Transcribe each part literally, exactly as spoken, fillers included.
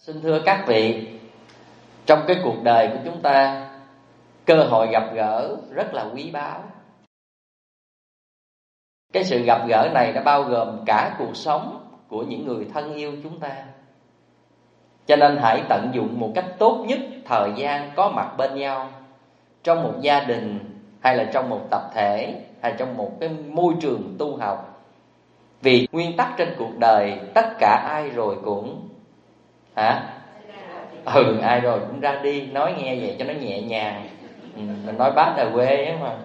Xin thưa các vị, trong cái cuộc đời của chúng ta, cơ hội gặp gỡ rất là quý báu. Cái sự gặp gỡ này đã bao gồm cả cuộc sống của những người thân yêu chúng ta. Cho nên hãy tận dụng một cách tốt nhất thời gian có mặt bên nhau, trong một gia đình, hay là trong một tập thể, hay trong một cái môi trường tu học. Vì nguyên tắc trên cuộc đời, tất cả ai rồi cũng hả? Ừ, ai rồi cũng ra đi. Nói nghe vậy cho nó nhẹ nhàng. ừ, Mình nói bác là quê á mà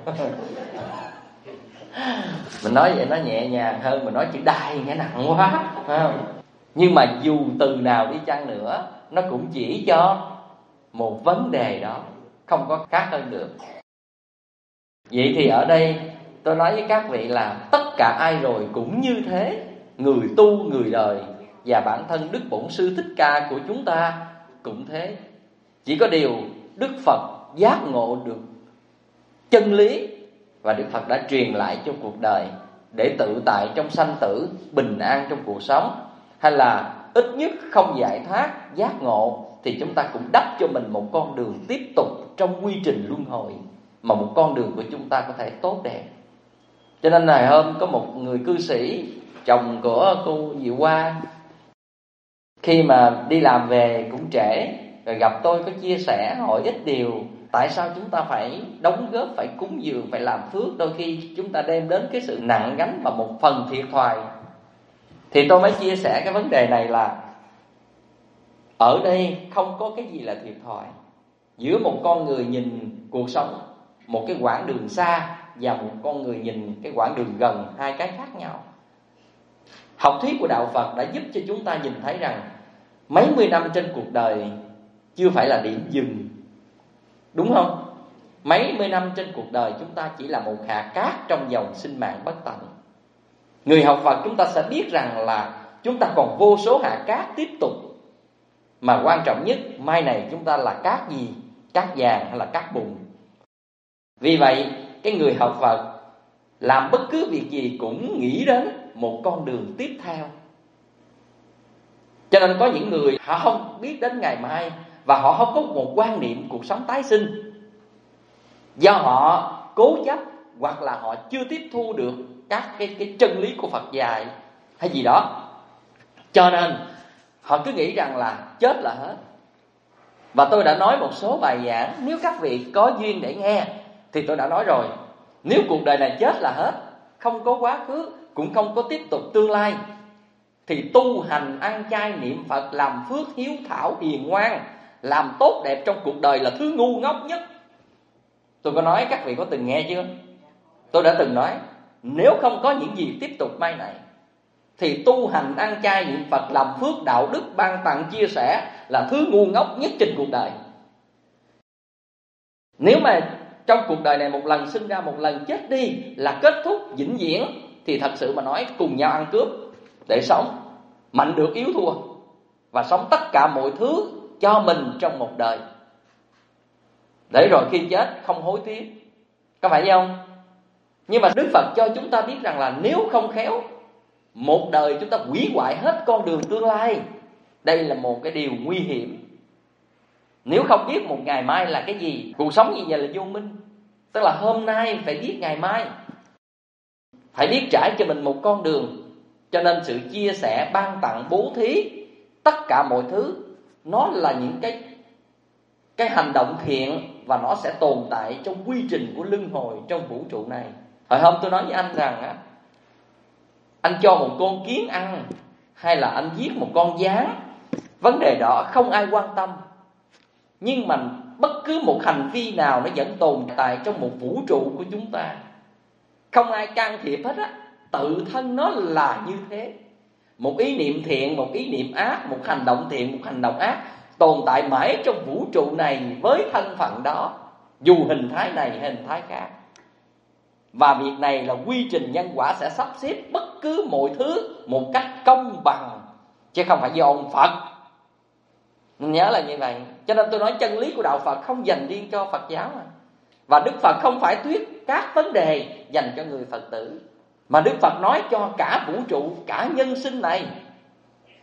mình nói vậy nó nhẹ nhàng hơn mình nói chữ đai nghe nặng quá, phải không? Nhưng mà dù từ nào đi chăng nữa, nó cũng chỉ cho một vấn đề đó, không có khác hơn được. Vậy thì ở đây tôi nói với các vị là tất cả ai rồi cũng như thế. Người tu, người đời và bản thân Đức Bổn Sư Thích Ca của chúng ta cũng thế. Chỉ có điều Đức Phật giác ngộ được chân lý, và Đức Phật đã truyền lại cho cuộc đời để tự tại trong sanh tử, bình an trong cuộc sống, hay là ít nhất không giải thoát giác ngộ, thì chúng ta cũng đắp cho mình một con đường tiếp tục trong quy trình luân hồi, mà một con đường của chúng ta có thể tốt đẹp. Cho nên ngày hôm có một người cư sĩ, chồng của cô Diệu Hoa, khi mà đi làm về cũng trễ, rồi gặp tôi có chia sẻ hỏi ít điều. Tại sao chúng ta phải đóng góp, phải cúng dường, phải làm phước? Đôi khi chúng ta đem đến cái sự nặng gánh và một phần thiệt thòi. Thì tôi mới chia sẻ cái vấn đề này là ở đây không có cái gì là thiệt thòi. Giữa một con người nhìn cuộc sống một cái quãng đường xa, và một con người nhìn cái quãng đường gần, hai cái khác nhau. Học thuyết của Đạo Phật đã giúp cho chúng ta nhìn thấy rằng mấy mươi năm trên cuộc đời chưa phải là điểm dừng, đúng không? Mấy mươi năm trên cuộc đời chúng ta chỉ là một hạt cát trong dòng sinh mạng bất tận. Người học Phật chúng ta sẽ biết rằng là chúng ta còn vô số hạt cát tiếp tục. Mà quan trọng nhất, mai này chúng ta là cát gì? Cát vàng hay là cát bùn? Vì vậy, cái người học Phật làm bất cứ việc gì cũng nghĩ đến một con đường tiếp theo. Cho nên có những người họ không biết đến ngày mai, và họ không có một quan niệm cuộc sống tái sinh, do họ cố chấp, hoặc là họ chưa tiếp thu được các cái, cái chân lý của Phật dạy hay gì đó. Cho nên họ cứ nghĩ rằng là chết là hết. Và tôi đã nói một số bài giảng, nếu các vị có duyên để nghe thì tôi đã nói rồi, nếu cuộc đời này chết là hết, không có quá khứ, cũng không có tiếp tục tương lai, thì tu hành ăn chay niệm Phật, làm phước hiếu thảo hiền ngoan, làm tốt đẹp trong cuộc đời là thứ ngu ngốc nhất. Tôi có nói, các vị có từng nghe chưa? Tôi đã từng nói, nếu không có những gì tiếp tục mai này, thì tu hành ăn chay niệm Phật, làm phước đạo đức, ban tặng chia sẻ là thứ ngu ngốc nhất trên cuộc đời. Nếu mà trong cuộc đời này một lần sinh ra, một lần chết đi là kết thúc vĩnh viễn, thì thật sự mà nói cùng nhau ăn cướp để sống, mạnh được yếu thua, và sống tất cả mọi thứ cho mình trong một đời, để rồi khi chết không hối tiếc. Có phải không? Nhưng mà Đức Phật cho chúng ta biết rằng là nếu không khéo, một đời chúng ta hủy hoại hết con đường tương lai. Đây là một cái điều nguy hiểm. Nếu không biết một ngày mai là cái gì, cuộc sống như vậy là vô minh. Tức là hôm nay phải biết ngày mai, phải biết trải cho mình một con đường. Cho nên sự chia sẻ, ban tặng, bố thí, tất cả mọi thứ, nó là những cái cái hành động thiện, và nó sẽ tồn tại trong quy trình của luân hồi trong vũ trụ này. Hồi hôm tôi nói với anh rằng á, anh cho một con kiến ăn hay là anh giết một con gián, vấn đề đó không ai quan tâm. Nhưng mà bất cứ một hành vi nào nó vẫn tồn tại trong một vũ trụ của chúng ta, không ai can thiệp hết á, tự thân nó là như thế. Một ý niệm thiện, một ý niệm ác, một hành động thiện, một hành động ác tồn tại mãi trong vũ trụ này với thân phận đó, dù hình thái này hay hình thái khác. Và việc này là quy trình nhân quả sẽ sắp xếp bất cứ mọi thứ một cách công bằng, chứ không phải do ông Phật. Mình nhớ là như vậy. Cho nên tôi nói chân lý của Đạo Phật không dành riêng cho Phật giáo mà. Và Đức Phật không phải thuyết các vấn đề dành cho người Phật tử, mà Đức Phật nói cho cả vũ trụ, cả nhân sinh này.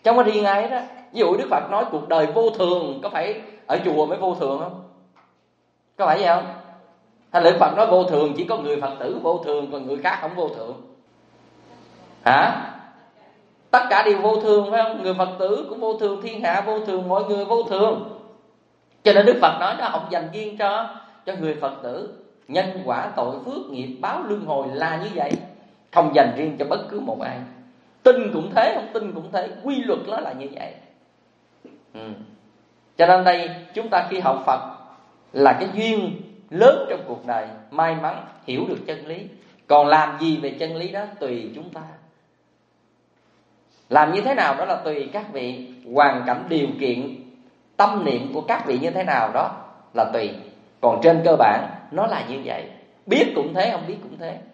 Trong cái riêng ai đó. Ví dụ Đức Phật nói cuộc đời vô thường, có phải ở chùa mới vô thường không? Có phải vậy không? Hay là Đức Phật nói vô thường chỉ có người Phật tử vô thường, còn người khác không vô thường? Hả? Tất cả đều vô thường phải không? Người Phật tử cũng vô thường, thiên hạ vô thường, mọi người vô thường. Cho nên Đức Phật nói nó không dành riêng cho cho người Phật tử. Nhân quả tội phước nghiệp báo luân hồi là như vậy, không dành riêng cho bất cứ một ai. Tin cũng thế, không tin cũng thế, quy luật nó là như vậy. ừ. Cho nên đây chúng ta khi học Phật là cái duyên lớn trong cuộc đời, may mắn hiểu được chân lý. Còn làm gì về chân lý đó tùy chúng ta. Làm như thế nào đó là tùy các vị. Hoàn cảnh, điều kiện, tâm niệm của các vị như thế nào đó là tùy. Còn trên cơ bản nó là như vậy. Biết cũng thế, không biết cũng thế.